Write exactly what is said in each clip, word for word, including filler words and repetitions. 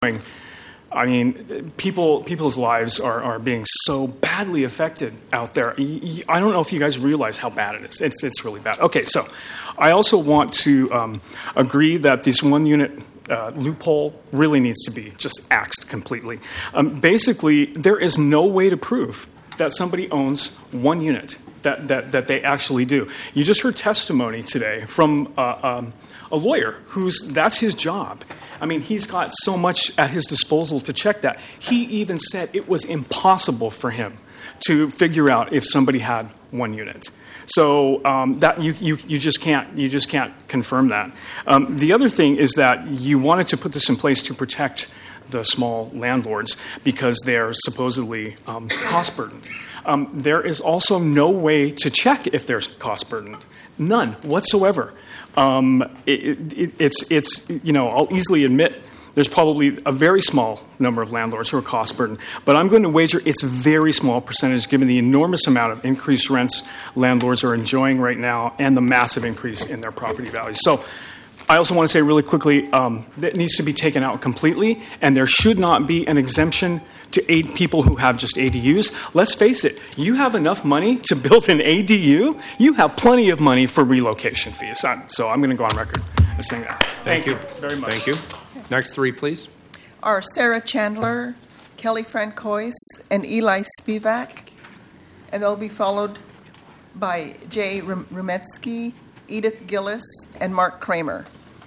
I mean, people people's lives are, are being so badly affected out there. I don't know if you guys realize how bad it is. It's it's really bad. Okay, so I also want to um, agree that this one unit uh, loophole really needs to be just axed completely. Um, basically, there is no way to prove that somebody owns one unit, that, that, that they actually do. You just heard testimony today from uh, um, a lawyer who's that's his job. I mean, he's got so much at his disposal to check that. He even said it was impossible for him to figure out if somebody had one unit. So um, that you, you you just can't you just can't confirm that. Um, the other thing is that you wanted to put this in place to protect the small landlords because they're supposedly um, cost burdened. Um, there is also no way to check if they're cost burdened. None whatsoever. Um, it, it, it's, it's, you know, I'll easily admit there's probably a very small number of landlords who are cost burdened, but I'm going to wager it's a very small percentage given the enormous amount of increased rents landlords are enjoying right now and the massive increase in their property values. So I also want to say really quickly um, that needs to be taken out completely, and there should not be an exemption to aid people who have just A D Us. Let's face it, you have enough money to build an A D U, you have plenty of money for relocation fees. So I'm going to go on record as saying that. Thank, Thank you very much. Thank you. Next three, please. Are Sarah Chandler, Kelly Francois, and Eli Spivak, and they'll be followed by Jay Rumetsky, Edith Gillis, and Mark Kramer.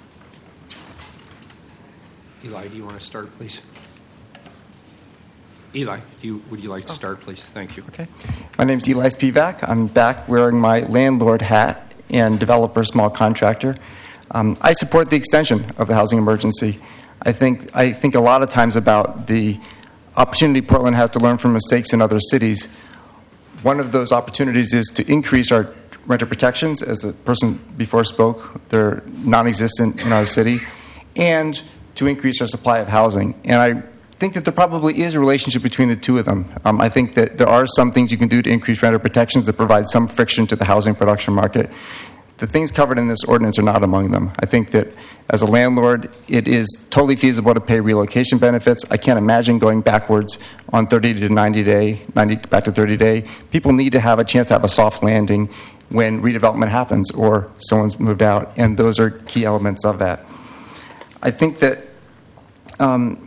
Eli, do you want to start, please? Eli, do you, would you like to start, please? Thank you. Okay. My name is Eli Spivak. I'm back wearing my landlord hat and developer small contractor. Um, I support the extension of the housing emergency. I think I think a lot of times about the opportunity Portland has to learn from mistakes in other cities. One of those opportunities is to increase our renter protections, as the person before spoke. They're non-existent in our city, and to increase our supply of housing. And I think that there probably is a relationship between the two of them. Um, I think that there are some things you can do to increase renter protections that provide some friction to the housing production market. The things covered in this ordinance are not among them. I think that as a landlord, it is totally feasible to pay relocation benefits. I can't imagine going backwards on thirty to ninety day, ninety back to thirty day. People need to have a chance to have a soft landing when redevelopment happens or someone's moved out, and those are key elements of that. I think that um,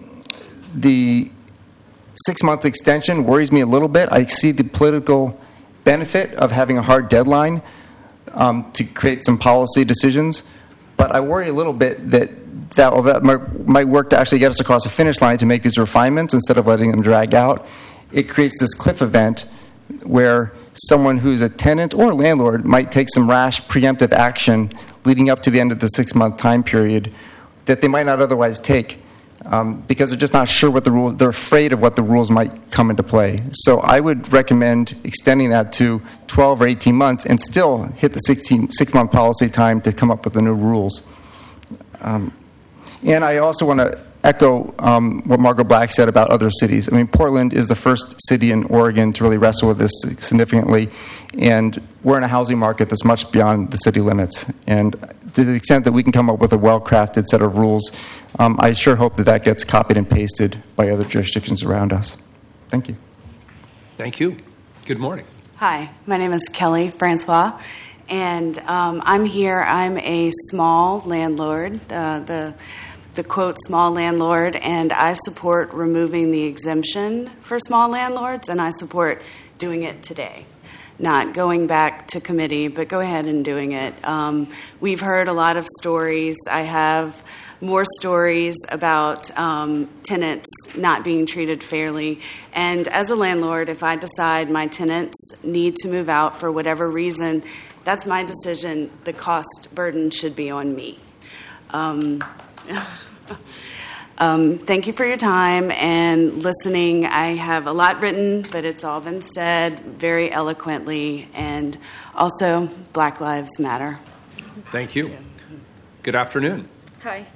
the six-month extension worries me a little bit. I see the political benefit of having a hard deadline um, to create some policy decisions, but I worry a little bit that that, well, that might, might work to actually get us across the finish line to make these refinements instead of letting them drag out. It creates this cliff event where someone who's a tenant or landlord might take some rash preemptive action leading up to the end of the six-month time period that they might not otherwise take um, because they're just not sure what the rules, they're afraid of what the rules might come into play. So I would recommend extending that to twelve or eighteen months and still hit the sixteen, six-month policy time to come up with the new rules. Um, and I also want to echo um, what Margot Black said about other cities. I mean, Portland is the first city in Oregon to really wrestle with this significantly, and we're in a housing market that's much beyond the city limits. And to the extent that we can come up with a well-crafted set of rules, um, I sure hope that that gets copied and pasted by other jurisdictions around us. Thank you. Thank you. Good morning. Hi, my name is Kelly Francois, and um, I'm here. I'm a small landlord, uh, the the quote small landlord, and I support removing the exemption for small landlords, and I support doing it today. Not going back to committee, but go ahead and doing it. Um, we've heard a lot of stories. I have more stories about um, tenants not being treated fairly. And as a landlord, if I decide my tenants need to move out for whatever reason, that's my decision. The cost burden should be on me. Um, Um, thank you for your time and listening. I have a lot written, but it's all been said very eloquently. And also, Black Lives Matter. Thank you. Good afternoon. Hi.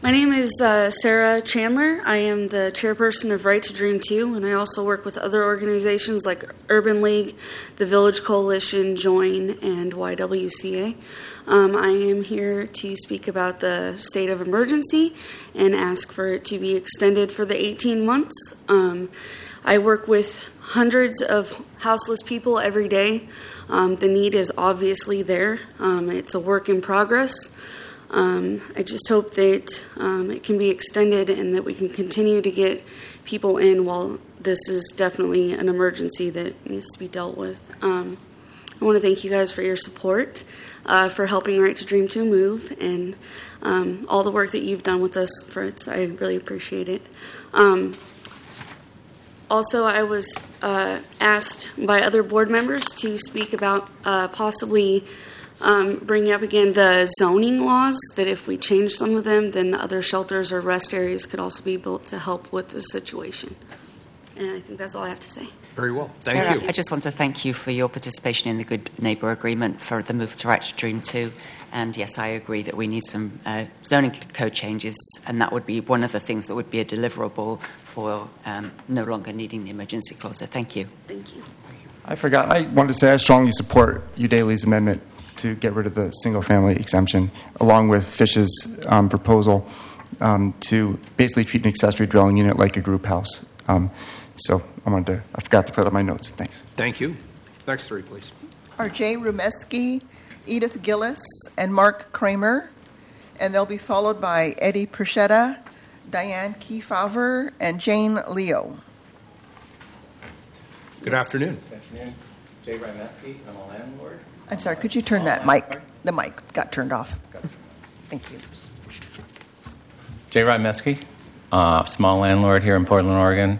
My name is uh, Sarah Chandler. I am the chairperson of Right to Dream two, and I also work with other organizations like Urban League, the Village Coalition, Join, and Y W C A. Um, I am here to speak about the state of emergency and ask for it to be extended for the eighteen months. Um, I work with hundreds of houseless people every day. Um, the need is obviously there. Um, it's a work in progress. Um, I just hope that um, it can be extended and that we can continue to get people in while this is definitely an emergency that needs to be dealt with. Um, I want to thank you guys for your support, uh, for helping Right to Dream two move, and um, all the work that you've done with us, Fritz. I really appreciate it. Um, also, I was uh, asked by other board members to speak about uh, possibly Um, bringing up again the zoning laws, that if we change some of them, then other shelters or rest areas could also be built to help with the situation. And I think that's all I have to say. Very well. Thank Sarah, you. I just want to thank you for your participation in the Good Neighbour Agreement for the move to Right to Dream two. And yes, I agree that we need some uh, zoning code changes, and that would be one of the things that would be a deliverable for um, no longer needing the emergency clause. So thank you. Thank you. I forgot. I wanted to say I strongly support Udaley's amendment to get rid of the single-family exemption, along with Fish's um, proposal um, to basically treat an accessory dwelling unit like a group house. Um, so I wanted to. I forgot to put up my notes. Thanks. Thank you. Next three, please. Are Jay Rumeski, Edith Gillis, and Mark Kramer, and they'll be followed by Eddie Perchetta, Diane Kefauver, and Jane Leo. Good afternoon. Good afternoon. Jay Rumeski. I'm a landlord. I'm sorry, could you turn that mic? The mic got turned off. Thank you. Jay Rumeski, uh, small landlord here in Portland, Oregon.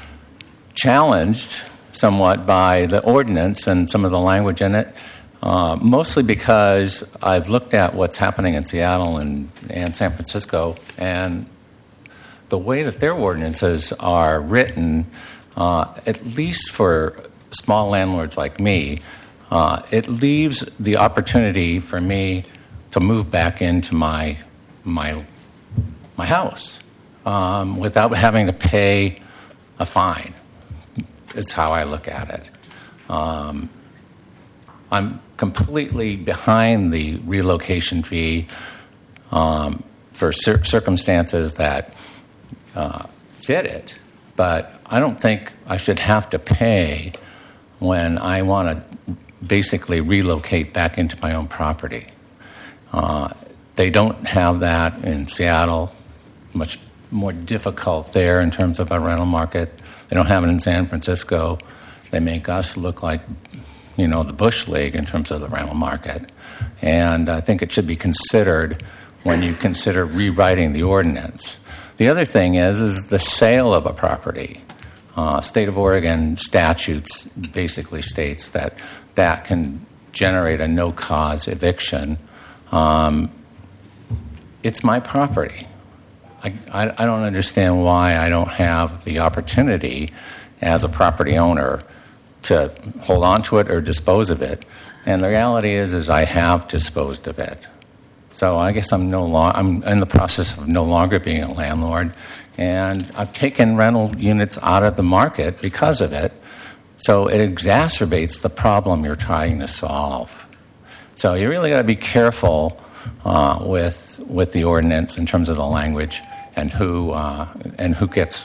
Challenged somewhat by the ordinance and some of the language in it, uh, mostly because I've looked at what's happening in Seattle and, and San Francisco, and the way that their ordinances are written, uh, at least for small landlords like me, Uh, it leaves the opportunity for me to move back into my my my house um, without having to pay a fine. It's how I look at it. Um, I'm completely behind the relocation fee um, for cir- circumstances that uh, fit it, but I don't think I should have to pay when I want to basically relocate back into my own property. Uh, they don't have that in Seattle. Much more difficult there in terms of a rental market. They don't have it in San Francisco. They make us look like, you know, the Bush League in terms of the rental market. And I think it should be considered when you consider rewriting the ordinance. The other thing is, is the sale of a property. Uh, State of Oregon statutes basically states that that can generate a no-cause eviction. Um, it's my property. I, I, I don't understand why I don't have the opportunity as a property owner to hold on to it or dispose of it. And the reality is, is I have disposed of it. So I guess I'm no long, I'm in the process of no longer being a landlord, and I've taken rental units out of the market because of it. So it exacerbates the problem you're trying to solve. So you really got to be careful uh, with with the ordinance in terms of the language and who uh, and who gets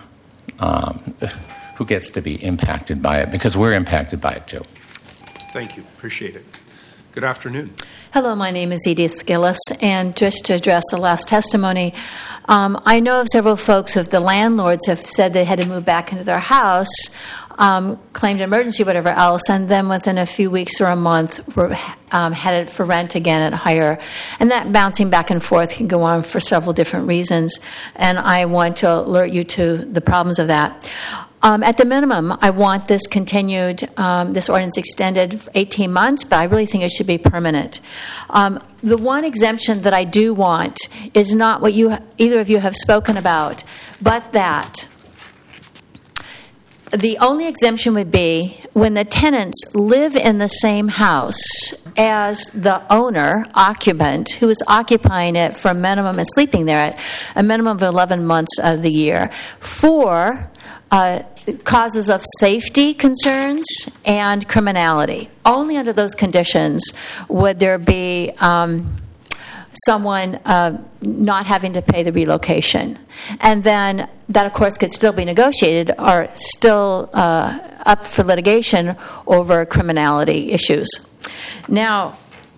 um, who gets to be impacted by it, because we're impacted by it too. Thank you. Appreciate it. Good afternoon. Hello, my name is Edith Gillis, and just to address the last testimony, um, I know of several folks of the landlords have said they had to move back into their house, um, claimed emergency, whatever else, and then within a few weeks or a month were um, headed for rent again at higher. And that bouncing back and forth can go on for several different reasons, and I want to alert you to the problems of that. Um, at the minimum, I want this continued, um, this ordinance extended for eighteen months, but I really think it should be permanent. Um, the one exemption that I do want is not what you, either of you have spoken about, but that the only exemption would be when the tenants live in the same house as the owner, occupant, who is occupying it for a minimum and sleeping there at a minimum of eleven months out of the year, for uh, causes of safety concerns and criminality. Only under those conditions would there be um, someone uh, not having to pay the relocation. And then that, of course, could still be negotiated or still uh, up for litigation over criminality issues. Now,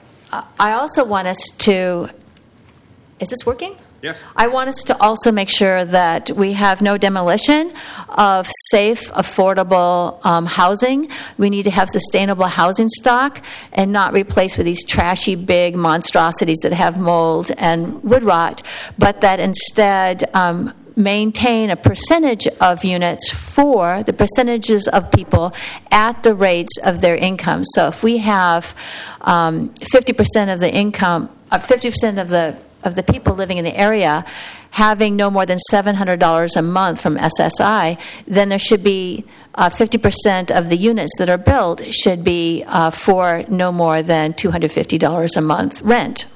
I also want us to... Is this working? Yes. I want us to also make sure that we have no demolition of safe, affordable um, housing. We need to have sustainable housing stock and not replace with these trashy big monstrosities that have mold and wood rot, but that instead um, maintain a percentage of units for the percentages of people at the rates of their income. So if we have um, fifty percent of the income, uh, fifty percent of the of the people living in the area having no more than seven hundred dollars a month from S S I, then there should be uh, fifty percent of the units that are built should be uh, for no more than two hundred fifty dollars a month rent.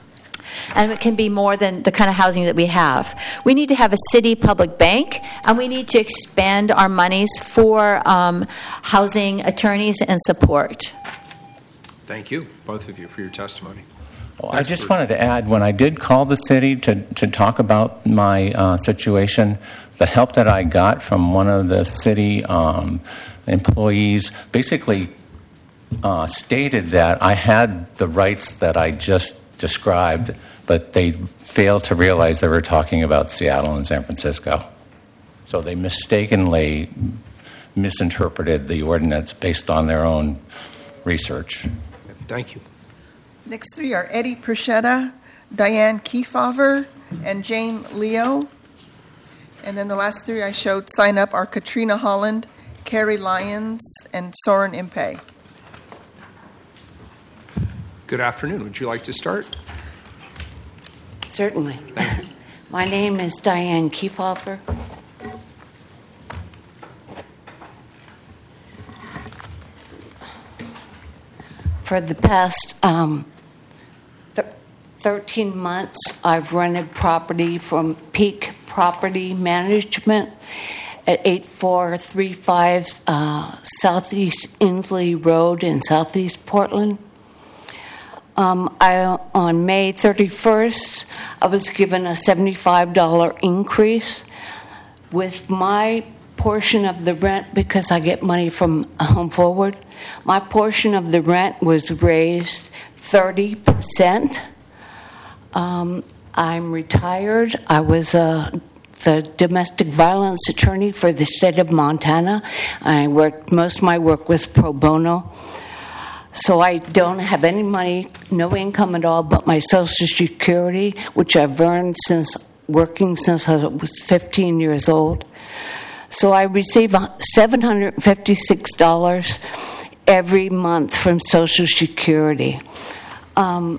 And it can be more than the kind of housing that we have. We need to have a city public bank, and we need to expand our monies for um, housing attorneys and support. Thank you, both of you, for your testimony. Well, I just wanted to add, when I did call the city to, to talk about my uh, situation, the help that I got from one of the city um, employees basically uh, stated that I had the rights that I just described, but they failed to realize they were talking about Seattle and San Francisco. So they mistakenly misinterpreted the ordinance based on their own research. Thank you. Next three are Eddie Perchetta, Diane Kefauver, and Jane Leo. And then the last three I showed sign up are Katrina Holland, Carrie Lyons, and Soren Impey. Good afternoon. Would you like to start? Certainly. My name is Diane Kefauver. For the past um, th- thirteen months, I've rented property from Peak Property Management at eight four three five uh, Southeast Inslee Road in Southeast Portland. Um, I, on May thirty-first, I was given a seventy-five dollars increase with my portion of the rent, because I get money from Home Forward. My portion of the rent was raised thirty percent. Um, I'm retired. I was a, the domestic violence attorney for the state of Montana. I worked, most of my work was pro bono. So I don't have any money, no income at all, but my Social Security, which I've earned since working since I was fifteen years old. So I receive seven hundred fifty-six dollars every month from Social Security. Um,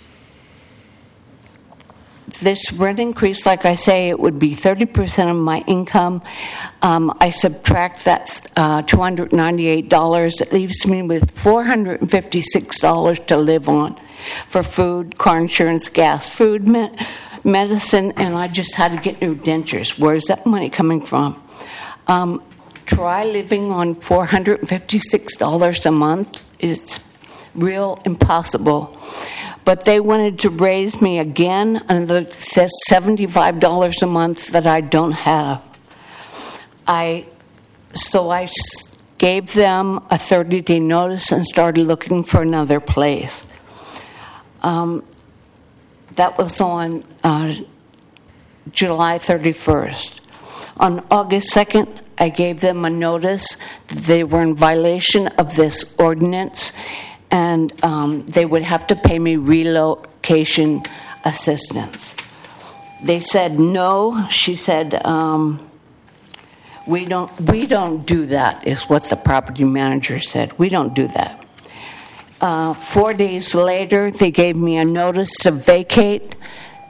this rent increase, like I say, it would be thirty percent of my income. Um, I subtract that uh, two hundred ninety-eight dollars. It leaves me with four hundred fifty-six dollars to live on for food, car insurance, gas, food, me- medicine, and I just had to get new dentures. Where's that money coming from? Um, try living on four hundred fifty-six dollars a month. It's real impossible. But they wanted to raise me again, and it says seventy-five dollars a month that I don't have. I so I gave them a thirty-day notice and started looking for another place. Um, that was on uh, July thirty-first. On August second, I gave them a notice that they were in violation of this ordinance, and um, they would have to pay me relocation assistance. They said no. She said, um, we don't we don't do that, is what the property manager said. We don't do that. Uh, four days later, they gave me a notice to vacate,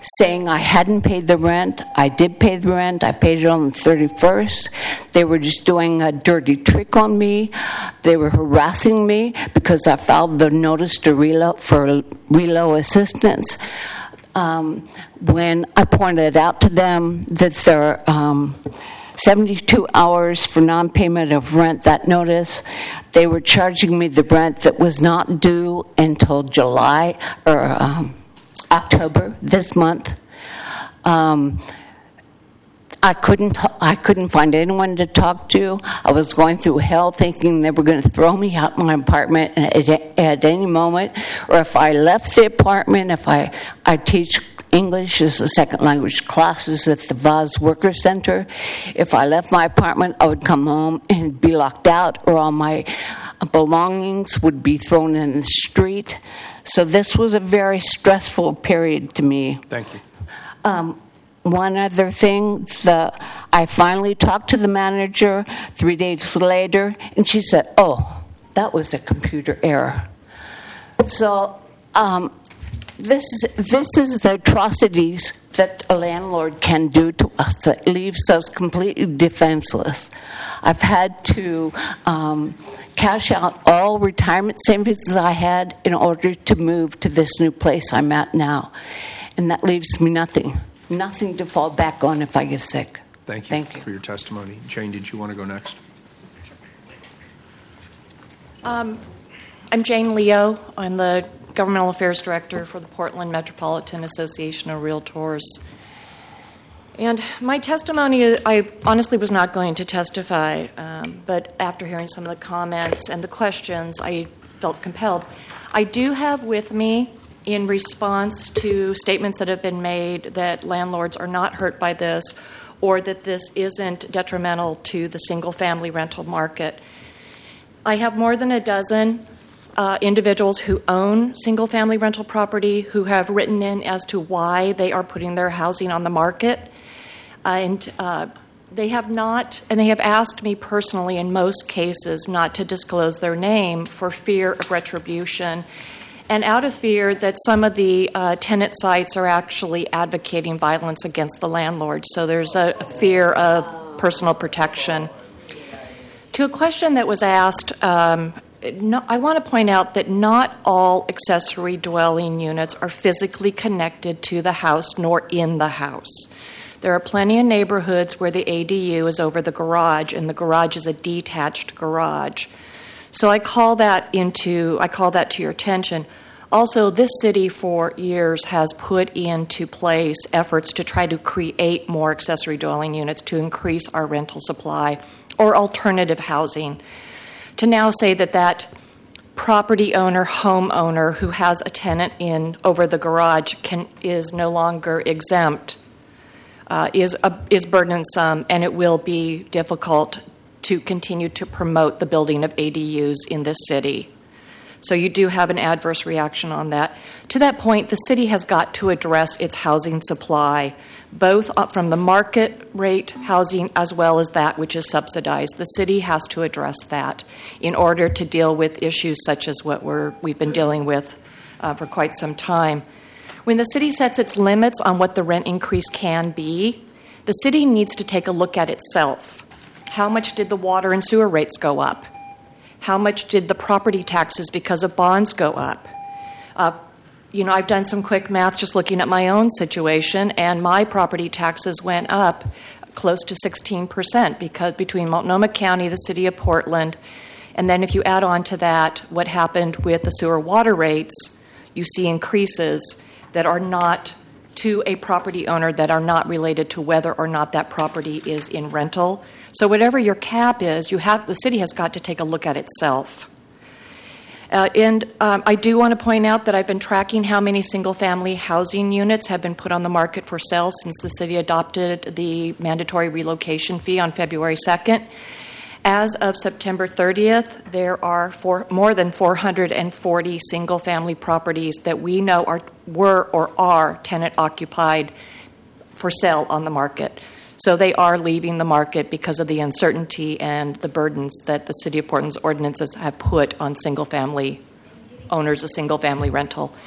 saying I hadn't paid the rent. I did pay the rent. I paid it on the thirty-first. They were just doing a dirty trick on me. They were harassing me because I filed the notice to relo for relo assistance. Um, when I pointed out to them that there are um, seventy-two hours for non-payment of rent, that notice, they were charging me the rent that was not due until July or um, October this month. Um, I couldn't. I couldn't find anyone to talk to. I was going through hell, thinking they were going to throw me out my apartment at, at any moment. Or if I left the apartment, if I I teach English as a second language classes at the Vaz Worker Center. If I left my apartment, I would come home and be locked out, or all my belongings would be thrown in the street. So this was a very stressful period to me. Thank you. Um, one other thing, the, I finally talked to the manager three days later, and she said, oh, that was a computer error. So um, this is, this is the atrocities that a landlord can do to us that leaves us completely defenseless. I've had to um, cash out all retirement savings I had in order to move to this new place I'm at now. And that leaves me nothing, nothing to fall back on if I get sick. Thank you, Thank you. for your testimony. Jane, did you want to go next? Um, I'm Jane Leo. I'm the Governmental Affairs Director for the Portland Metropolitan Association of Realtors. And my testimony, I honestly was not going to testify, um, but after hearing some of the comments and the questions, I felt compelled. I do have with me, in response to statements that have been made that landlords are not hurt by this or that this isn't detrimental to the single-family rental market, I have more than a dozen uh, individuals who own single-family rental property who have written in as to why they are putting their housing on the market. Uh, and uh, they have not, and they have asked me personally in most cases not to disclose their name for fear of retribution and out of fear that some of the uh, tenant sites are actually advocating violence against the landlord. So there's a, a fear of personal protection. To a question that was asked, um, no, I want to point out that not all accessory dwelling units are physically connected to the house nor in the house. There are plenty of neighborhoods where the A D U is over the garage and the garage is a detached garage. So I call that into I call that to your attention. Also, this city for years has put into place efforts to try to create more accessory dwelling units to increase our rental supply or alternative housing. To now say that that property owner, homeowner who has a tenant in over the garage can is no longer exempt uh, is a, is burdensome, and it will be difficult to continue to promote the building of A D Us in this city. So you do have an adverse reaction on that. To that point, the city has got to address its housing supply, both from the market rate housing as well as that which is subsidized. The city has to address that in order to deal with issues such as what we're, we've been dealing with uh, for quite some time. When the city sets its limits on what the rent increase can be, the city needs to take a look at itself. How much did the water and sewer rates go up? How much did the property taxes because of bonds go up? Uh, you know, I've done some quick math just looking at my own situation, and my property taxes went up close to sixteen percent because between Multnomah County, the city of Portland, and then if you add on to that what happened with the sewer water rates, you see increases that are not to a property owner that are not related to whether or not that property is in rental. So whatever your cap is, you have the city has got to take a look at itself. Uh, and um, I do want to point out that I've been tracking how many single-family housing units have been put on the market for sale since the city adopted the mandatory relocation fee on February second. As of September thirtieth, there are four, more than four hundred forty single-family properties that we know are were or are tenant-occupied for sale on the market. So they are leaving the market because of the uncertainty and the burdens that the City of Portland's ordinances have put on single-family owners of single-family rental.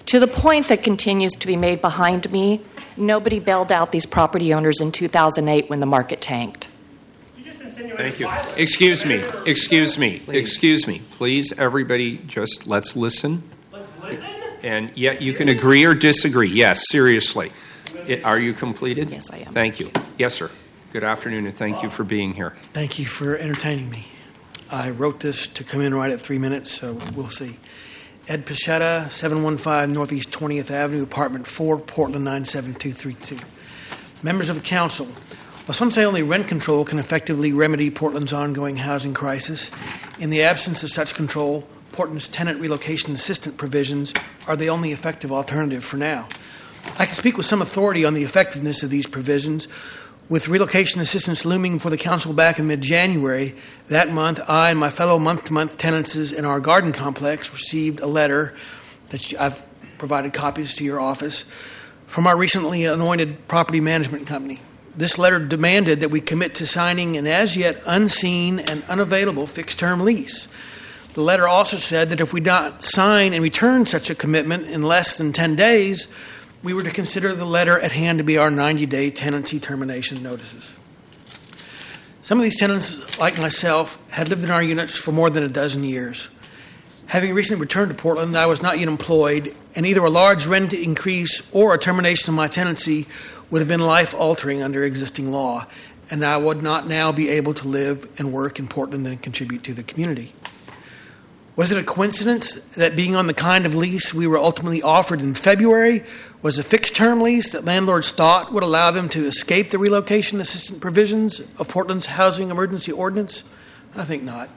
To the point that continues to be made behind me, nobody bailed out these property owners in two thousand eight when the market tanked. Thank you. Excuse me. Excuse me. Excuse me. Please, everybody, just let's listen. Let's listen? And yet you can agree or disagree. Yes, seriously. It, are you completed? Yes, I am. Thank you. Yes, sir. Good afternoon, and thank you for being here. Thank you for entertaining me. I wrote this to come in right at three minutes, so we'll see. Ed Pichetta, seven one five Northeast twentieth Avenue, Apartment four, Portland nine seven two three two. Members of the Council, while some say only rent control can effectively remedy Portland's ongoing housing crisis, in the absence of such control, Portland's tenant relocation assistance provisions are the only effective alternative for now. I can speak with some authority on the effectiveness of these provisions. With relocation assistance looming before the Council back in mid-January, that month I and my fellow month-to-month tenants in our garden complex received a letter that I've provided copies to your office from our recently anointed property management company. This letter demanded that we commit to signing an as-yet unseen and unavailable fixed-term lease. The letter also said that if we not sign and return such a commitment in less than ten days, we were to consider the letter at hand to be our ninety-day tenancy termination notices. Some of these tenants, like myself, had lived in our units for more than a dozen years. Having recently returned to Portland, I was not yet employed, and either a large rent increase or a termination of my tenancy would have been life-altering under existing law, and I would not now be able to live and work in Portland and contribute to the community. Was it a coincidence that being on the kind of lease we were ultimately offered in February was a fixed-term lease that landlords thought would allow them to escape the relocation assistance provisions of Portland's housing emergency ordinance? I think not.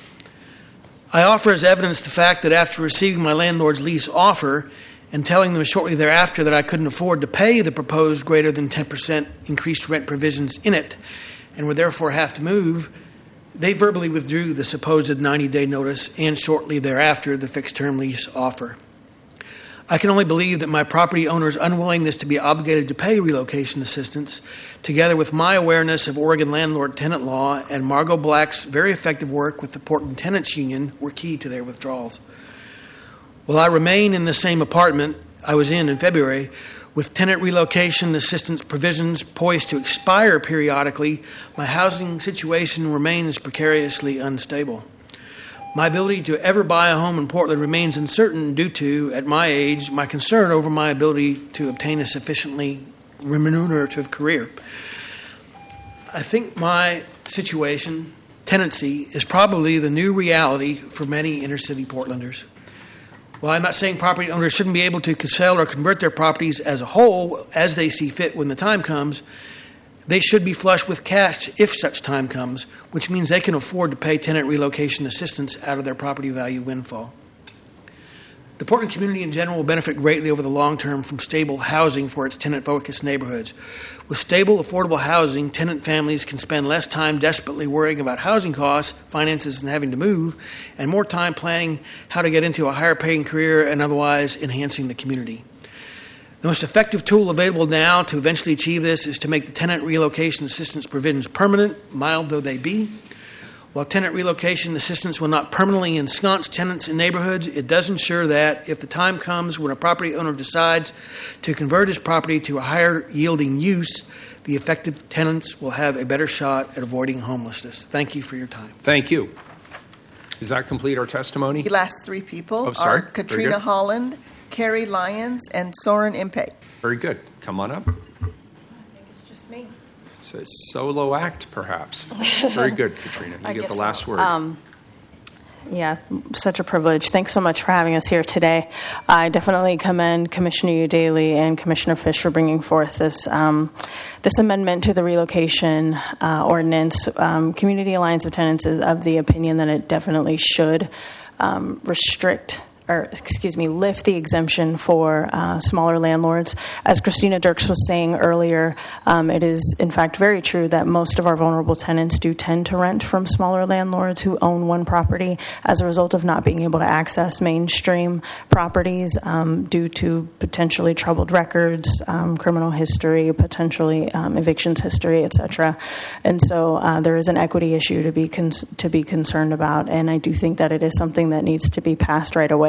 I offer as evidence the fact that after receiving my landlord's lease offer and telling them shortly thereafter that I couldn't afford to pay the proposed greater than ten percent increased rent provisions in it and would therefore have to move, they verbally withdrew the supposed ninety-day notice and shortly thereafter the fixed-term lease offer. I can only believe that my property owner's unwillingness to be obligated to pay relocation assistance, together with my awareness of Oregon landlord-tenant law and Margot Black's very effective work with the Portland Tenants Union, were key to their withdrawals. While I remain in the same apartment I was in in February, with tenant relocation assistance provisions poised to expire periodically, my housing situation remains precariously unstable. My ability to ever buy a home in Portland remains uncertain due to, at my age, my concern over my ability to obtain a sufficiently remunerative career. I think my situation, tenancy, is probably the new reality for many inner-city Portlanders. While I'm not saying property owners shouldn't be able to sell or convert their properties as a whole as they see fit when the time comes, they should be flush with cash if such time comes, which means they can afford to pay tenant relocation assistance out of their property value windfall. The Portland community in general will benefit greatly over the long term from stable housing for its tenant-focused neighborhoods. With stable, affordable housing, tenant families can spend less time desperately worrying about housing costs, finances, and having to move, and more time planning how to get into a higher-paying career and otherwise enhancing the community. The most effective tool available now to eventually achieve this is to make the tenant relocation assistance provisions permanent, mild though they be. While tenant relocation assistance will not permanently ensconce tenants in neighborhoods, it does ensure that if the time comes when a property owner decides to convert his property to a higher yielding use, the affected tenants will have a better shot at avoiding homelessness. Thank you for your time. Thank you. Does that complete our testimony? The last three people Oh, sorry. are Katrina Holland, Carrie Lyons, and Soren Impe. Very good. Come on up. I think it's just me. It's a solo act, perhaps. Very good, Katrina. You I get the guess last so. word. Um, yeah, such a privilege. Thanks so much for having us here today. I definitely commend Commissioner Udaley and Commissioner Fish for bringing forth this um, this amendment to the relocation uh, ordinance. Um, Community Alliance of Tenants is of the opinion that it definitely should um, restrict or excuse me, lift the exemption for uh, smaller landlords. As Christina Dirks was saying earlier, um, it is in fact very true that most of our vulnerable tenants do tend to rent from smaller landlords who own one property as a result of not being able to access mainstream properties um, due to potentially troubled records, um, criminal history, potentially um, evictions history, et cetera. And so uh, there is an equity issue to be con- to be concerned about, and I do think that it is something that needs to be passed right away.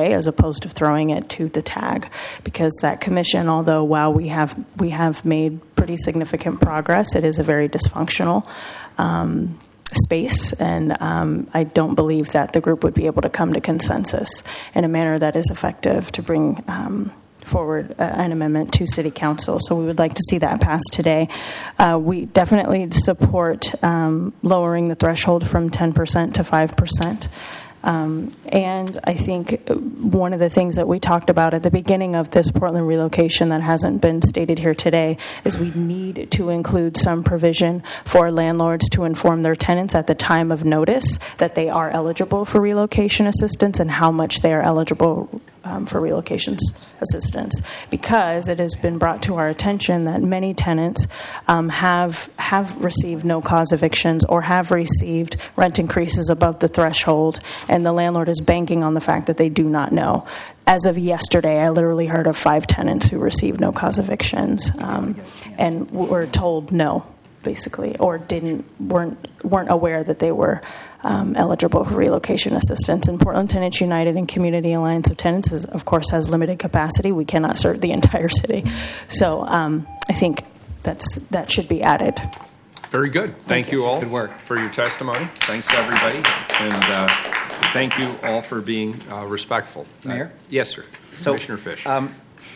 today, as opposed to throwing it to the tag, because that commission, although while we have we have made pretty significant progress, it is a very dysfunctional um, space, and um, I don't believe that the group would be able to come to consensus in a manner that is effective to bring um, forward uh, an amendment to City Council. So we would like to see that passed today. Uh, we definitely support um, lowering the threshold from ten percent to five percent. Um, and I think one of the things that we talked about at the beginning of this Portland relocation that hasn't been stated here today is we need to include some provision for landlords to inform their tenants at the time of notice that they are eligible for relocation assistance and how much they are eligible um, for relocation assistance, because it has been brought to our attention that many tenants um, have have received no cause evictions or have received rent increases above the threshold, and the landlord is banking on the fact that they do not know. As of yesterday, I literally heard of five tenants who received no cause evictions um, and were told no, basically, or didn't weren't weren't aware that they were um, eligible for relocation assistance. And Portland Tenants United and Community Alliance of Tenants, is, of course, has limited capacity. We cannot serve the entire city, so um, I think that's that should be added. Very good. Thank, thank you all. Good work for your testimony. Thanks to everybody, and uh, thank you all for being uh, respectful. Mayor? Uh, yes, sir. So, Commissioner Fish. Um,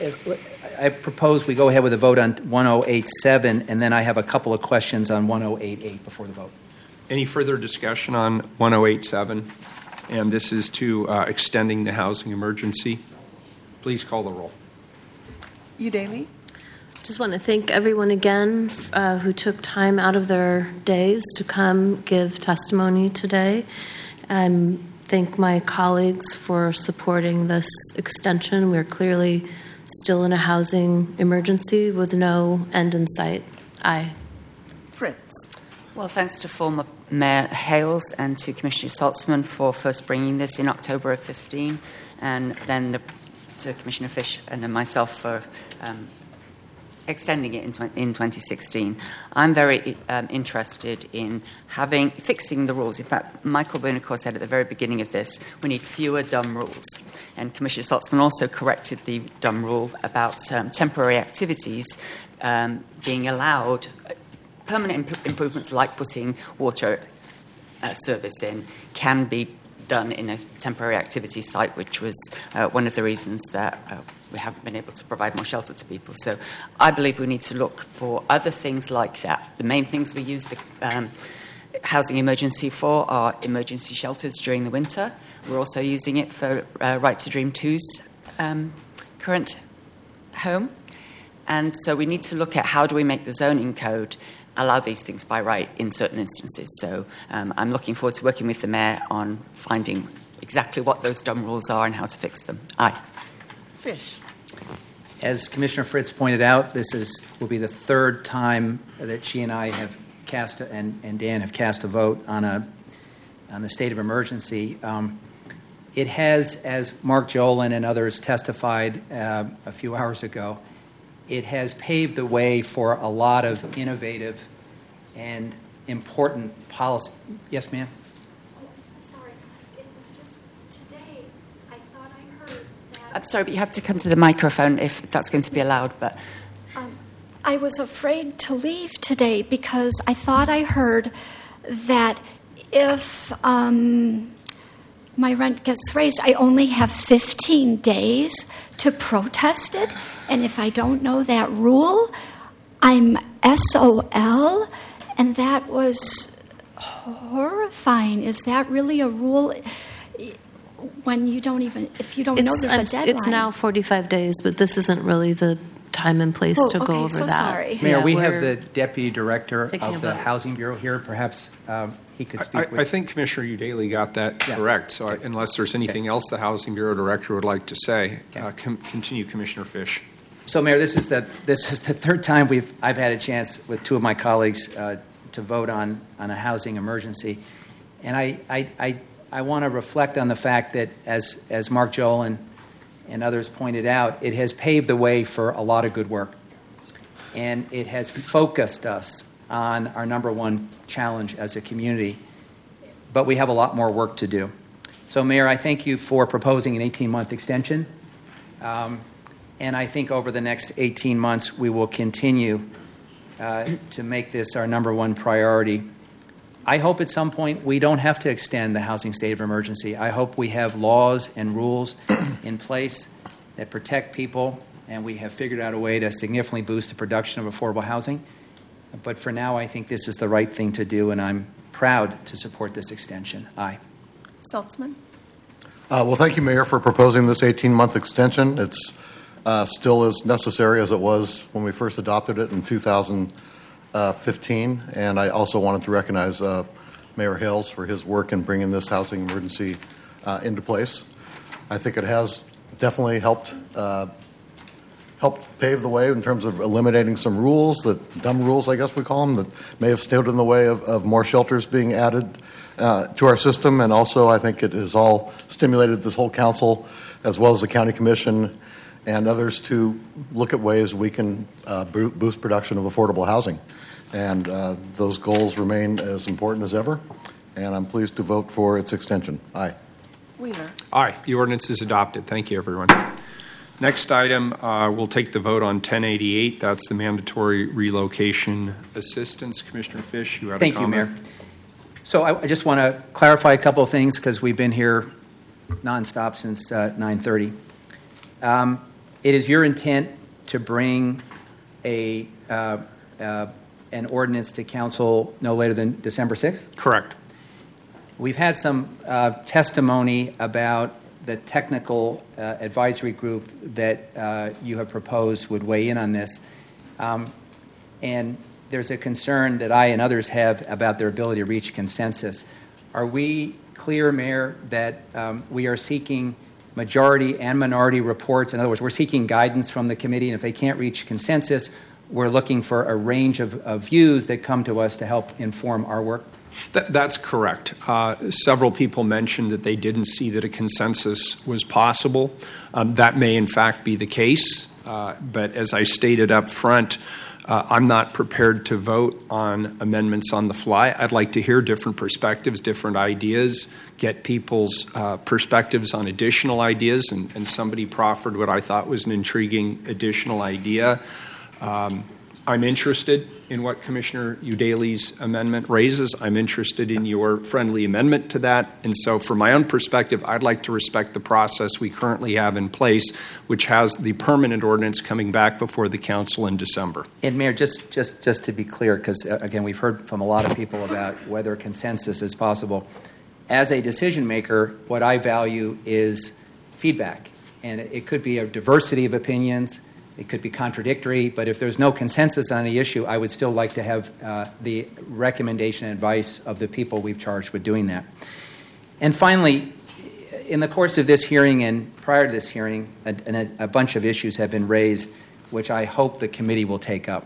I propose we go ahead with a vote on one oh eight seven, and then I have a couple of questions on one oh eight eight before the vote. Any further discussion on one oh eight seven? And this is to uh, extending the housing emergency. Please call the roll. Udaley? Just want to thank everyone again uh, who took time out of their days to come give testimony today. Um, thank my colleagues for supporting this extension. We're clearly still in a housing emergency with no end in sight. Aye. Fritz. Well, thanks to former Mayor Hales and to Commissioner Saltzman for first bringing this in October of fifteen, and then the, to Commissioner Fish and then myself for um, extending it in, tw- in twenty sixteen. I'm very um, interested in having fixing the rules. In fact, Michael Buonicore said at the very beginning of this, we need fewer dumb rules. And Commissioner Saltzman also corrected the dumb rule about um, temporary activities um, being allowed. Permanent imp- improvements like putting water uh, service in can be done in a temporary activity site, which was uh, one of the reasons that uh, we haven't been able to provide more shelter to people. So I believe we need to look for other things like that. The main things we use the um, housing emergency for are emergency shelters during the winter. We're also using it for uh, Right to Dream two's um, current home. And so we need to look at how do we make the zoning code allow these things by right in certain instances. So um, I'm looking forward to working with the Mayor on finding exactly what those dumb rules are and how to fix them. Aye. Fish. As Commissioner Fritz pointed out, this is will be the third time that she and I have cast a, and, and Dan have cast a vote on a on the state of emergency. Um, it has, as Mark Jolin and others testified uh, a few hours ago, it has paved the way for a lot of innovative and important policy. Yes, ma'am? Sorry, it was just today I thought I heard that... I'm sorry, but you have to come to the microphone if that's going to be allowed. But um, I was afraid to leave today because I thought I heard that if um, my rent gets raised, I only have fifteen days to protest it. And if I don't know that rule, I'm S O L. And that was horrifying. Is that really a rule when you don't even, if you don't it's, know there's a deadline? It's now forty-five days, but this isn't really the time and place oh, to okay, go over so that. Sorry. Mayor, yeah, we have the Deputy Director of the about. Housing Bureau here. Perhaps um, he could speak I, with... I think Commissioner Udaley got that yeah. correct. So I, unless there's anything okay. else the Housing Bureau Director would like to say, okay. uh, com- continue, Commissioner Fish. So, Mayor, this is the this is the third time we've I've had a chance with two of my colleagues uh, to vote on, on a housing emergency, and I I I, I want to reflect on the fact that as as Mark Jolin and others pointed out, it has paved the way for a lot of good work, and it has focused us on our number one challenge as a community. But we have a lot more work to do. So, Mayor, I thank you for proposing an eighteen-month extension. Um, and I think over the next eighteen months, we will continue uh, to make this our number one priority. I hope at some point we don't have to extend the housing state of emergency. I hope we have laws and rules in place that protect people, and we have figured out a way to significantly boost the production of affordable housing. But for now, I think this is the right thing to do, and I'm proud to support this extension. Aye. Saltzman? Uh, well, thank you, Mayor, for proposing this eighteen-month extension. It's uh, still as necessary as it was when we first adopted it in two thousand fifteen. And I also wanted to recognize uh, Mayor Hales for his work in bringing this housing emergency uh, into place. I think it has definitely helped uh, helped pave the way in terms of eliminating some rules, that dumb rules, I guess we call them, that may have stood in the way of, of more shelters being added uh, to our system. And also, I think it has all stimulated this whole council, as well as the county commission and others, to look at ways we can uh, boost production of affordable housing. And uh, those goals remain as important as ever. And I'm pleased to vote for its extension. Aye. Wheeler. Aye. The ordinance is adopted. Thank you, everyone. Next item, uh, we'll take the vote on ten eighty-eight. That's the mandatory relocation assistance. Commissioner Fish, you had Thank a comment? you, Mayor. So I, I just want to clarify a couple of things because we've been here nonstop since uh, nine thirty. Um, it is your intent to bring a uh, uh, an ordinance to council no later than December sixth? Correct. We've had some uh, testimony about the technical uh, advisory group that uh, you have proposed would weigh in on this. Um, and there's a concern that I and others have about their ability to reach consensus. Are we clear, Mayor, that um, we are seeking majority and minority reports? In other words, we're seeking guidance from the committee, and if they can't reach consensus, we're looking for a range of, of views that come to us to help inform our work? That, that's correct. Uh, several people mentioned that they didn't see that a consensus was possible. Um, that may, in fact, be the case. Uh, but as I stated up front, uh, I'm not prepared to vote on amendments on the fly. I'd like to hear different perspectives, different ideas, get people's uh, perspectives on additional ideas. And, and somebody proffered what I thought was an intriguing additional idea. Um, I'm interested in what Commissioner Udaley's amendment raises. I'm interested in your friendly amendment to that. And so from my own perspective, I'd like to respect the process we currently have in place, which has the permanent ordinance coming back before the council in December. And Mayor, just, just, just to be clear, because uh, again, we've heard from a lot of people about whether consensus is possible. As a decision maker, what I value is feedback. And it, it could be a diversity of opinions. It could be contradictory, but if there's no consensus on the issue, I would still like to have uh, the recommendation and advice of the people we've charged with doing that. And finally, in the course of this hearing and prior to this hearing, a, a, a bunch of issues have been raised, which I hope the committee will take up.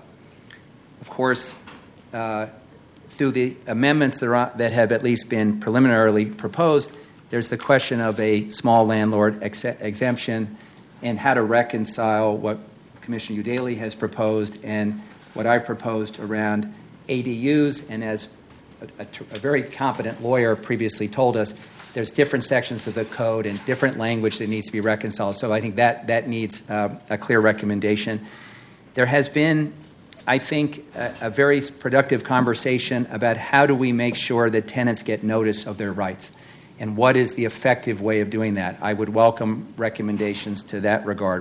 Of course, uh, through the amendments that, are, that have at least been preliminarily proposed, there's the question of a small landlord ex- exemption and how to reconcile what Commissioner Udaley has proposed and what I've proposed around A D Us. And as a, a, a very competent lawyer previously told us, there's different sections of the code and different language that needs to be reconciled. So I think that, that needs uh, a clear recommendation. There has been, I think, a, a very productive conversation about how do we make sure that tenants get notice of their rights and what is the effective way of doing that. I would welcome recommendations to that regard.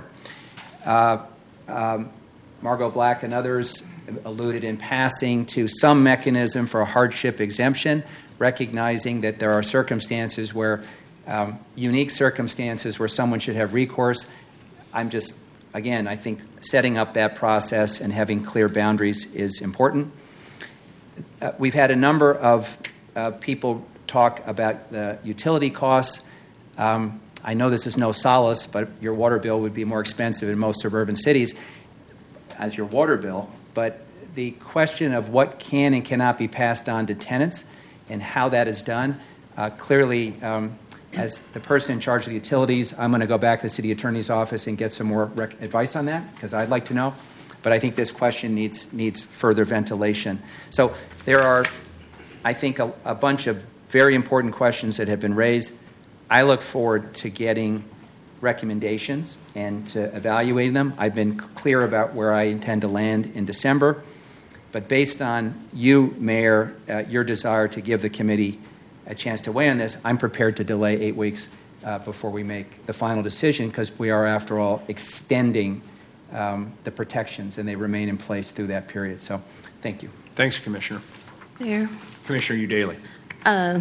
Uh, um, Margot Black and others alluded in passing to some mechanism for a hardship exemption, recognizing that there are circumstances where, um, unique circumstances where someone should have recourse. I'm just, again, I think setting up that process and having clear boundaries is important. Uh, we've had a number of uh, people talk about the utility costs. Um, I know this is no solace, but your water bill would be more expensive in most suburban cities as your water bill. But the question of what can and cannot be passed on to tenants and how that is done, uh, clearly, um, as the person in charge of the utilities, I'm going to go back to the city attorney's office and get some more rec- advice on that because I'd like to know. But I think this question needs needs further ventilation. So there are, I think, a, a bunch of very important questions that have been raised. I look forward to getting recommendations and to evaluating them. I've been clear about where I intend to land in December. But based on you, Mayor, uh, your desire to give the committee a chance to weigh on this, I'm prepared to delay eight weeks uh, before we make the final decision, because we are, after all, extending um, the protections, and they remain in place through that period. So thank you. Thanks, Commissioner. Mayor. Commissioner Udaley. Uh,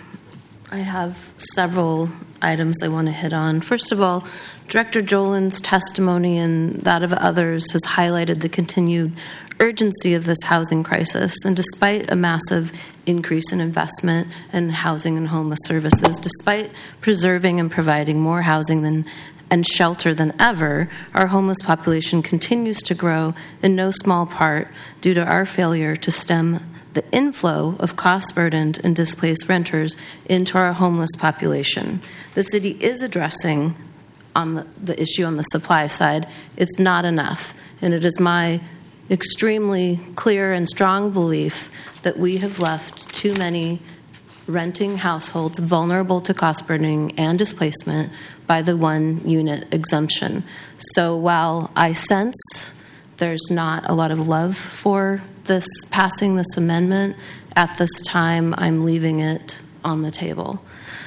I have several items I want to hit on. First of all, Director Jolin's testimony and that of others has highlighted the continued urgency of this housing crisis. And despite a massive increase in investment in housing and homeless services, despite preserving and providing more housing than and shelter than ever, our homeless population continues to grow in no small part due to our failure to stem the inflow of cost-burdened and displaced renters into our homeless population. The city is addressing on the, the issue on the supply side. It's not enough, and it is my extremely clear and strong belief that we have left too many renting households vulnerable to cost burdening and displacement by the one unit exemption. So while I sense there's not a lot of love for this passing this amendment, at this time I'm leaving it on the table.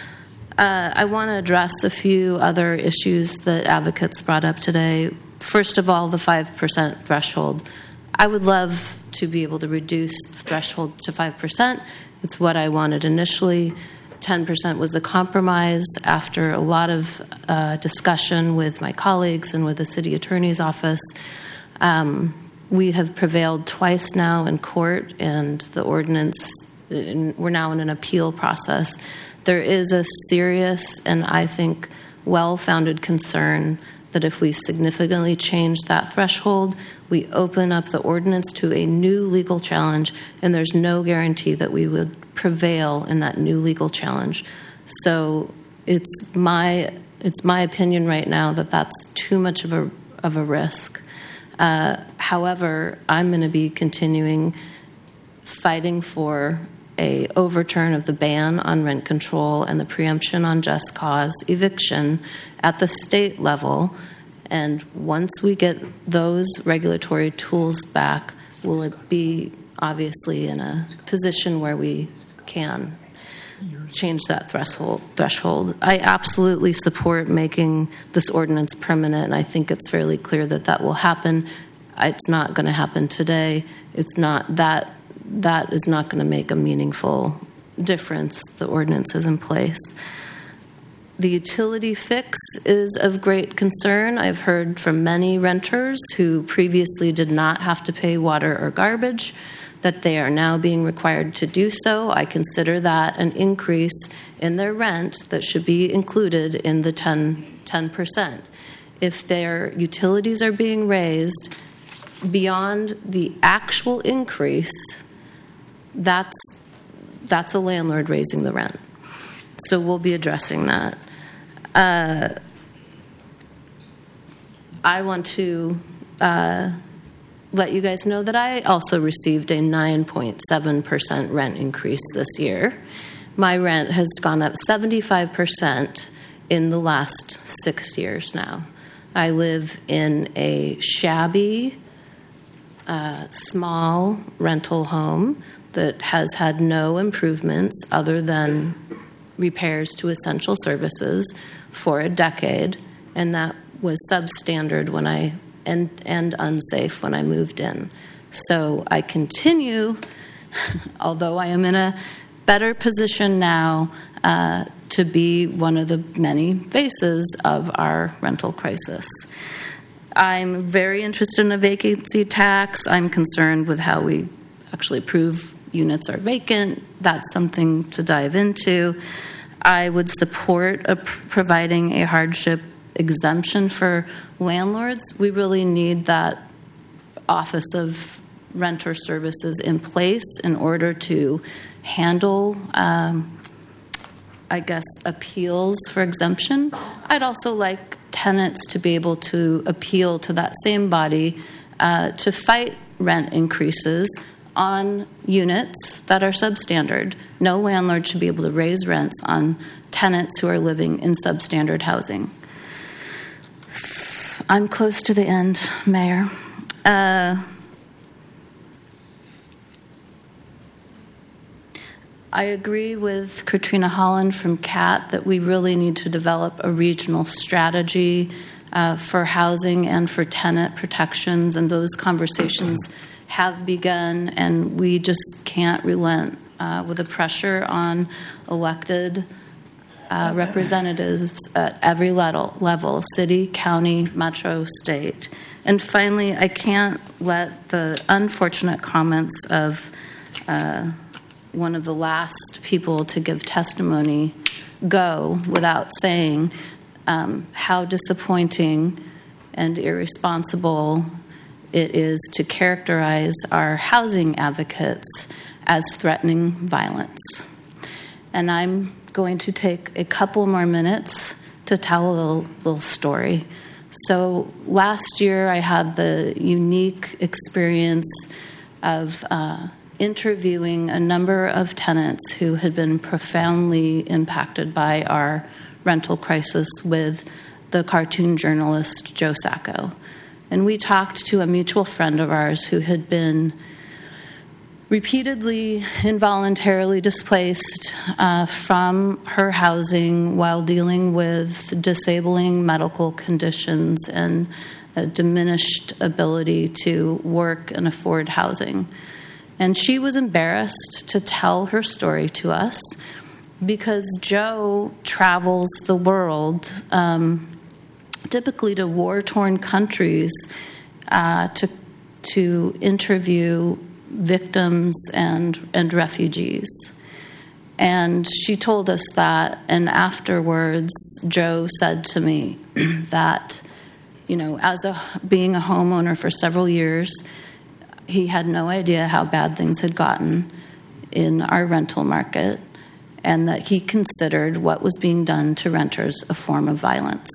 Uh, I want to address a few other issues that advocates brought up today. First of all, the five percent threshold. I would love to be able to reduce the threshold to five percent. It's what I wanted initially. ten percent was a compromise after a lot of uh, discussion with my colleagues and with the city attorney's office. Um, we have prevailed twice now in court, and the ordinance, we're now in an appeal process. There is a serious and I think well-founded concern that if we significantly change that threshold, we open up the ordinance to a new legal challenge, and there's no guarantee that we would prevail in that new legal challenge. So it's my it's my opinion right now that that's too much of a of a risk. Uh, however, I'm going to be continuing fighting for a overturn of the ban on rent control and the preemption on just cause eviction at the state level. And once we get those regulatory tools back, will it be obviously in a position where we can change that threshold. Threshold. I absolutely support making this ordinance permanent, and I think it's fairly clear that that will happen. It's not going to happen today. It's not that. That is not going to make a meaningful difference. The ordinance is in place. The utility fix is of great concern. I've heard from many renters who previously did not have to pay water or garbage that they are now being required to do so. I consider that an increase in their rent that should be included in the ten percent. If their utilities are being raised beyond the actual increase, that's that's a landlord raising the rent. So we'll be addressing that. Uh, I want to uh, let you guys know that I also received a nine point seven percent rent increase this year. My rent has gone up seventy-five percent in the last six years now. I live in a shabby, uh, small rental home that has had no improvements other than repairs to essential services for a decade, and that was substandard when I and and unsafe when I moved in. So I continue, although I am in a better position now, uh, to be one of the many faces of our rental crisis. I'm very interested in a vacancy tax. I'm concerned with how we actually prove units are vacant. That's something to dive into. I would support a, providing a hardship exemption for landlords. We really need that Office of Renter Services in place in order to handle, um, I guess, appeals for exemption. I'd also like tenants to be able to appeal to that same body uh, to fight rent increases on units that are substandard. No landlord should be able to raise rents on tenants who are living in substandard housing. I'm close to the end, Mayor. Uh, I agree with Katrina Holland from C A T that we really need to develop a regional strategy uh, for housing and for tenant protections, and those conversations have begun, and we just can't relent uh, with the pressure on elected uh, representatives at every level, level, city, county, metro, state. And finally, I can't let the unfortunate comments of uh, one of the last people to give testimony go without saying um, how disappointing and irresponsible it is to characterize our housing advocates as threatening violence. And I'm going to take a couple more minutes to tell a little, little story. So last year I had the unique experience of uh, interviewing a number of tenants who had been profoundly impacted by our rental crisis with the cartoon journalist Joe Sacco. And we talked to a mutual friend of ours who had been repeatedly involuntarily displaced uh, from her housing while dealing with disabling medical conditions and a diminished ability to work and afford housing. And she was embarrassed to tell her story to us because Joe travels the world, um, typically to war-torn countries, uh, to to interview victims and and refugees. And she told us that, and afterwards, Joe said to me that, you know, as a being a homeowner for several years, he had no idea how bad things had gotten in our rental market, and that he considered what was being done to renters a form of violence.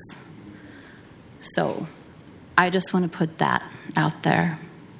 So I just want to put that out there.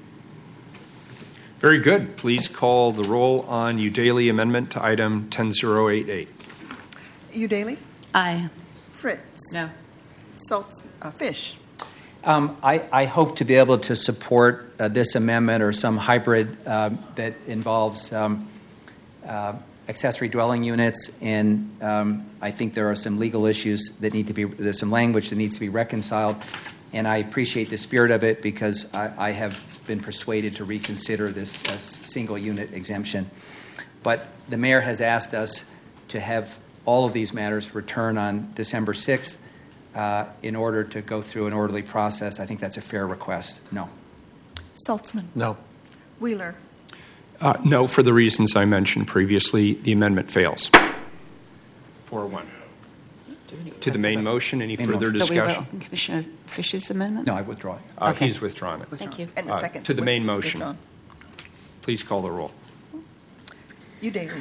Very good. Please call the roll on Udaley amendment to item ten oh eighty-eight. Udaley? Aye. Fritz? No. Saltz, uh, Fish? Um, I, I hope to be able to support uh, this amendment or some hybrid uh, that involves um, uh, accessory dwelling units, and um, I think there are some legal issues that need to be, there's some language that needs to be reconciled, and I appreciate the spirit of it because I, I have been persuaded to reconsider this uh, single unit exemption. But the mayor has asked us to have all of these matters return on December sixth uh, in order to go through an orderly process. I think that's a fair request. No. Saltzman? No. Wheeler? Uh, no, for the reasons I mentioned previously, the amendment fails. four one. To the main motion, any Main further motion. discussion? No, Commissioner Fisher's amendment? No, I withdraw it. Uh, Okay. He's withdrawn it. Thank you. And the Uh, second. to the main with- motion. withdrawn. Please call the roll. Udaley?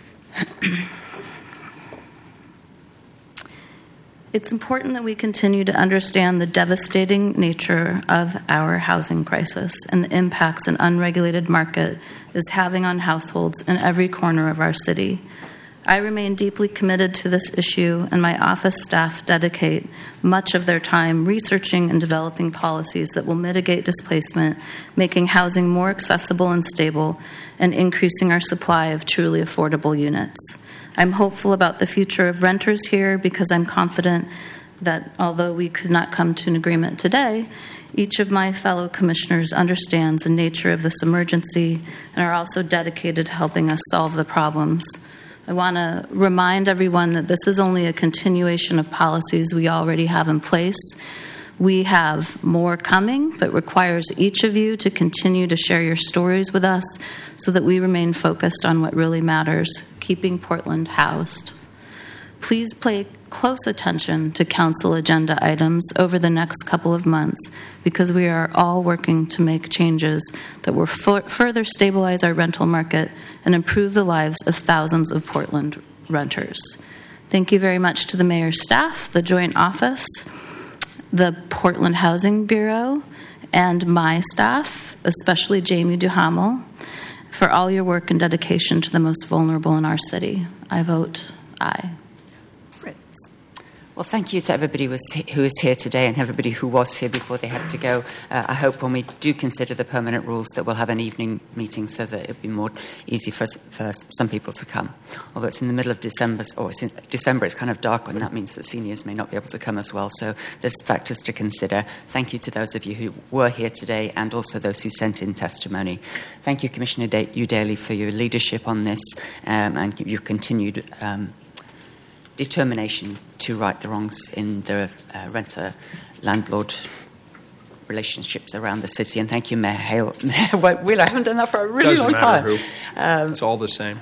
It's important that we continue to understand the devastating nature of our housing crisis and the impacts an unregulated market is having on households in every corner of our city. I remain deeply committed to this issue, and my office staff dedicate much of their time researching and developing policies that will mitigate displacement, making housing more accessible and stable, and increasing our supply of truly affordable units. I'm hopeful about the future of renters here because I'm confident that although we could not come to an agreement today, each of my fellow commissioners understands the nature of this emergency and are also dedicated to helping us solve the problems. I want to remind everyone that this is only a continuation of policies we already have in place. We have more coming that requires each of you to continue to share your stories with us so that we remain focused on what really matters, keeping Portland housed. Please pay close attention to council agenda items over the next couple of months because we are all working to make changes that will f- further stabilize our rental market and improve the lives of thousands of Portland renters. Thank you very much to the mayor's staff, the Joint Office, the Portland Housing Bureau, and my staff, especially Jamie Duhamel. for all your work and dedication to the most vulnerable in our city. I vote aye. Well, thank you to everybody who is, who is here today and everybody who was here before they had to go. Uh, I hope when we do consider the permanent rules that we'll have an evening meeting so that it'll be more easy for, for some people to come. Although it's in the middle of December, or it's in December, it's kind of dark, and that means that seniors may not be able to come as well. So there's factors to consider. Thank you to those of you who were here today and also those who sent in testimony. Thank you, Commissioner Udaly, for your leadership on this um, and your continued um, determination to right the wrongs in the uh, renter-landlord relationships around the city. And thank you, Mayor Hale. Mayor Wheeler, I haven't done that for a really Doesn't long time. Matter who. Um, it's all the same.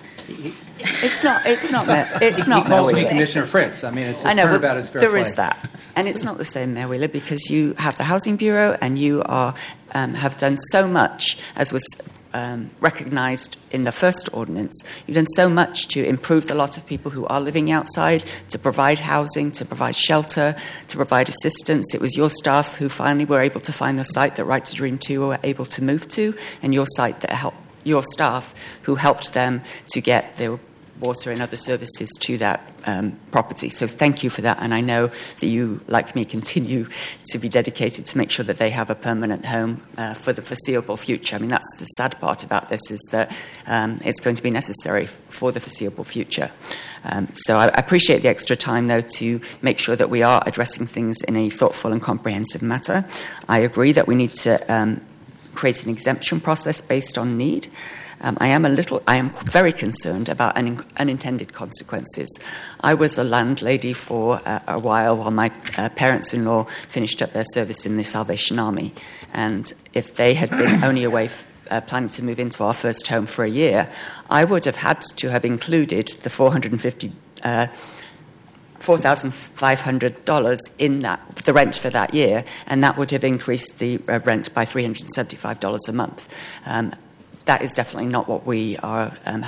It's not. It's not. Mayor, it's not. He calls Mayor me Wheeler. Commissioner Fritz. I mean, it's I know, but about it's fair there play. is that, and it's not the same, Mayor Wheeler, because you have the Housing Bureau, and you are um, have done so much, as was Um, recognised in the first ordinance. You've done so much to improve the lot of people who are living outside, to provide housing, to provide shelter, to provide assistance. It was your staff who finally were able to find the site that Right to Dream two were able to move to, and your site that helped your staff who helped them to get their water and other services to that um, property. So thank you for that, and I know that you, like me, continue to be dedicated to make sure that they have a permanent home uh, for the foreseeable future. I mean, that's the sad part about this, is that um, it's going to be necessary for the foreseeable future. Um, so I appreciate the extra time, though, to make sure that we are addressing things in a thoughtful and comprehensive manner. I agree that we need to um, create an exemption process based on need. Um, I am a little, I am very concerned about un- unintended consequences. I was a landlady for uh, a while while my uh, parents-in-law finished up their service in the Salvation Army. And if they had been only away f- uh, planning to move into our first home for a year, I would have had to have included the four hundred fifty uh, four thousand five hundred dollars in that, the rent for that year, and that would have increased the uh, rent by three hundred seventy-five dollars a month. Um, That is definitely not what we are um,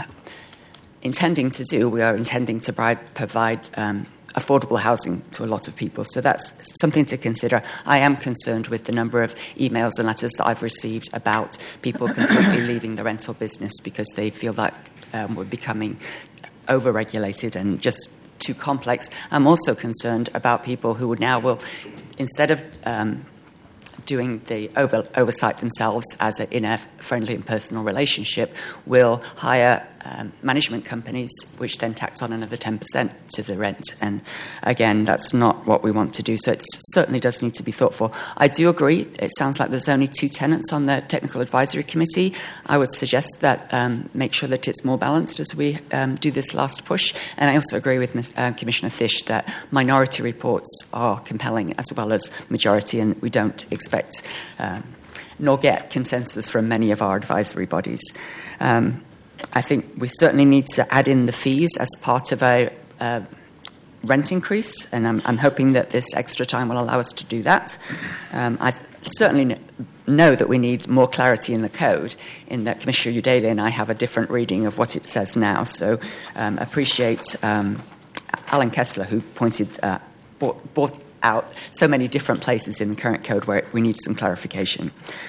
intending to do. We are intending to provide, provide um, affordable housing to a lot of people. So that's something to consider. I am concerned with the number of emails and letters that I've received about people completely leaving the rental business because they feel that um, we're becoming over-regulated and just too complex. I'm also concerned about people who would now will, instead of Um, doing the over, oversight themselves as a, in a friendly and personal relationship, will hire um, management companies, which then tax on another ten percent to the rent. And again, that's not what we want to do. So it certainly does need to be thoughtful. I do agree. It sounds like there's only two tenants on the Technical Advisory Committee. I would suggest that um, make sure that it's more balanced as we um, do this last push. And I also agree with uh, Commissioner Fish that minority reports are compelling as well as majority, and we don't expect um, nor get consensus from many of our advisory bodies. Um, I think we certainly need to add in the fees as part of a uh, rent increase, and I'm, I'm hoping that this extra time will allow us to do that. Um, I certainly kn- know that we need more clarity in the code, in that Commissioner Udaly and I have a different reading of what it says now. So um, appreciate um, Alan Kessler, who pointed, uh, brought, brought out so many different places in the current code where we need some clarification.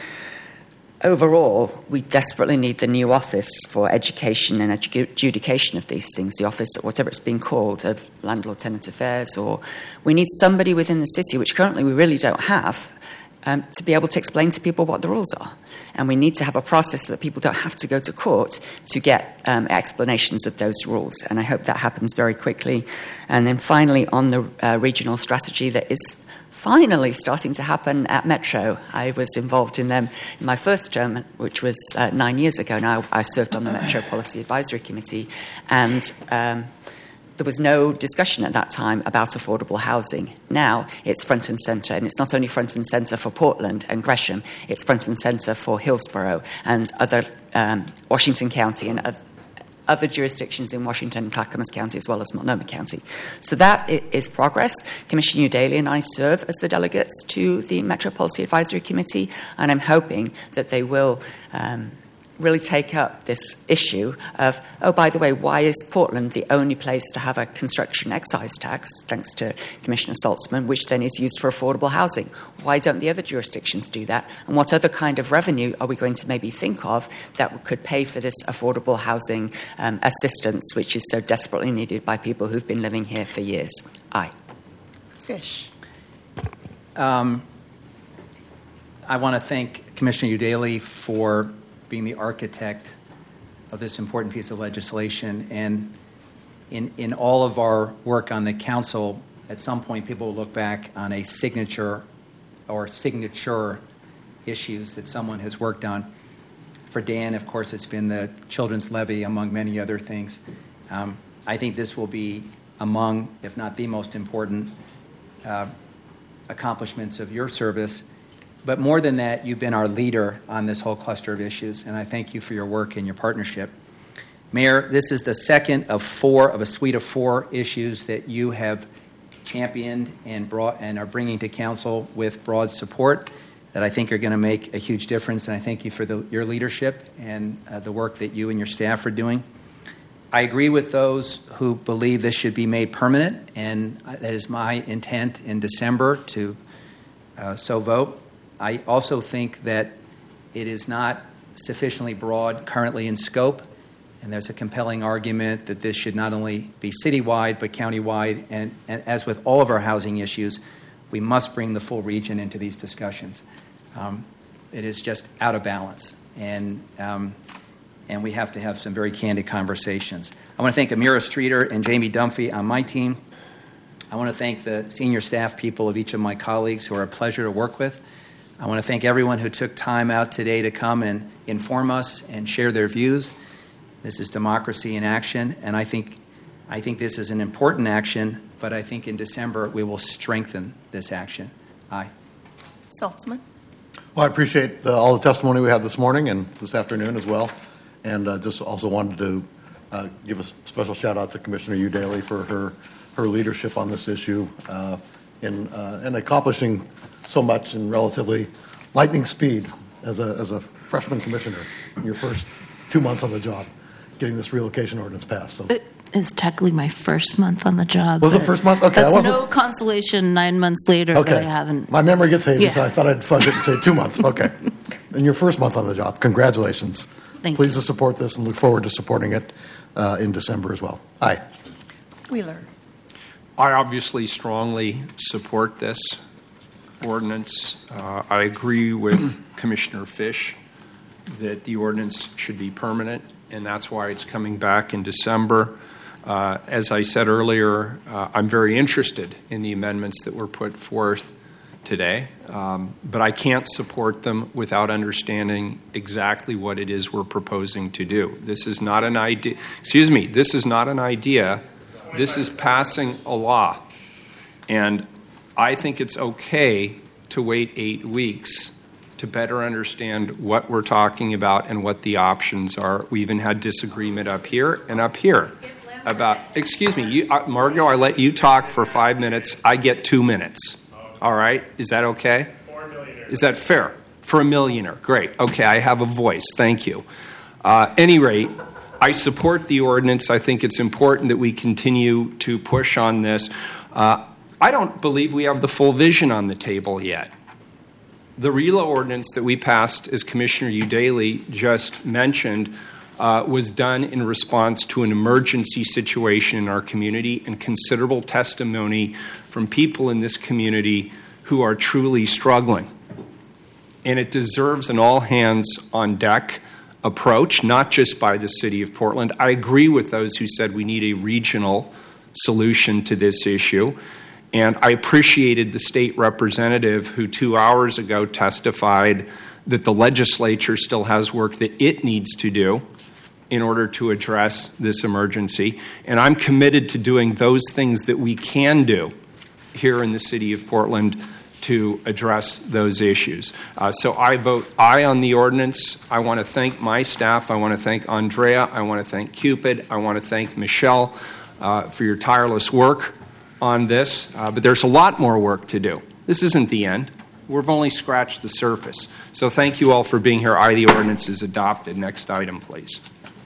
Overall, we desperately need the new office for education and adjudication of these things, the office, whatever it's being called, of landlord-tenant affairs, or we need somebody within the city, which currently we really don't have, um, to be able to explain to people what the rules are. And we need to have a process so that people don't have to go to court to get um, explanations of those rules. And I hope that happens very quickly. And then finally, on the uh, regional strategy that is finally starting to happen at Metro. I was involved in them in my first term, which was uh, nine years ago now. I served on the Metro Policy Advisory Committee, and um, there was no discussion at that time about affordable housing. Now it's front and centre, and it's not only front and centre for Portland and Gresham, it's front and centre for Hillsborough and other um, Washington County and other other jurisdictions in Washington, Clackamas County, as well as Multnomah County. So that is progress. Commissioner Udaly and I serve as the delegates to the Metro Policy Advisory Committee, and I'm hoping that they will um, really take up this issue of, oh, by the way, why is Portland the only place to have a construction excise tax, thanks to Commissioner Saltzman, which then is used for affordable housing? Why don't the other jurisdictions do that? And what other kind of revenue are we going to maybe think of that could pay for this affordable housing um, assistance, which is so desperately needed by people who've been living here for years? Aye. Fish. Um, I want to thank Commissioner Udaley for being the architect of this important piece of legislation. And in, in all of our work on the council, at some point people will look back on a signature or signature issues that someone has worked on. For Dan, of course, it's been the children's levy, among many other things. Um, I think this will be among, if not the most important, uh, accomplishments of your service. But more than that, you've been our leader on this whole cluster of issues, and I thank you for your work and your partnership. Mayor, this is the second of four, of a suite of four issues that you have championed and brought and are bringing to council with broad support that I think are going to make a huge difference, and I thank you for the, your leadership and uh, the work that you and your staff are doing. I agree with those who believe this should be made permanent, and that is my intent in December to uh, so vote. I also think that it is not sufficiently broad currently in scope, and there's a compelling argument that this should not only be citywide but countywide, and, and as with all of our housing issues, we must bring the full region into these discussions. Um, it is just out of balance, and um, and we have to have some very candid conversations. I want to thank Amira Streeter and Jamie Dunphy on my team. I want to thank the senior staff people of each of my colleagues who are a pleasure to work with. I want to thank everyone who took time out today to come and inform us and share their views. This is democracy in action, and I think I think this is an important action, but I think in December we will strengthen this action. Aye. Saltzman. Well, I appreciate uh, all the testimony we had this morning and this afternoon as well, and uh, just also wanted to uh, give a special shout out to Commissioner Udaley for her her leadership on this issue uh, in uh, in accomplishing so much in relatively lightning speed as a as a freshman commissioner in your first two months on the job, getting this relocation ordinance passed. So. It is technically my first month on the job. Was it first month? Okay, that's I wasn't... no consolation. Nine months later, okay. that I haven't. My memory gets hazy, yeah. so I thought I'd fudge it and say two months. Okay, in your first month on the job, congratulations. Thank Pleased you. to support this and look forward to supporting it uh, in December as well. Aye. Wheeler. I obviously strongly support this ordinance. Uh, I agree with Commissioner Fish that the ordinance should be permanent, and that's why it's coming back in December. Uh, as I said earlier, uh, I'm very interested in the amendments that were put forth today, um, but I can't support them without understanding exactly what it is we're proposing to do. This is not an idea, excuse me, this is not an idea. This is passing a law, and I think it's okay to wait eight weeks to better understand what we're talking about and what the options are. We even had disagreement up here and up here about, excuse me, you, uh, Margo, I let you talk for five minutes. I get two minutes. All right? Is that okay? Is that fair? For a millionaire. Great. Okay, I have a voice. Thank you. Uh, any rate, I support the ordinance. I think it's important that we continue to push on this. Uh, I don't believe we have the full vision on the table yet. The R E L A ordinance that we passed, as Commissioner Udaley just mentioned, uh, was done in response to an emergency situation in our community and considerable testimony from people in this community who are truly struggling. And it deserves an all-hands-on-deck approach, not just by the City of Portland. I agree with those who said we need a regional solution to this issue. And I appreciated the state representative who two hours ago testified that the legislature still has work that it needs to do in order to address this emergency. And I'm committed to doing those things that we can do here in the City of Portland to address those issues. Uh, so I vote aye on the ordinance. I want to thank my staff. I want to thank Andrea. I want to thank Cupid. I want to thank Michelle uh, for your tireless work on this. Uh, but there's a lot more work to do. This isn't the end. we've only scratched the surface. So thank you all for being here. I, the ordinance is adopted. Next item, please.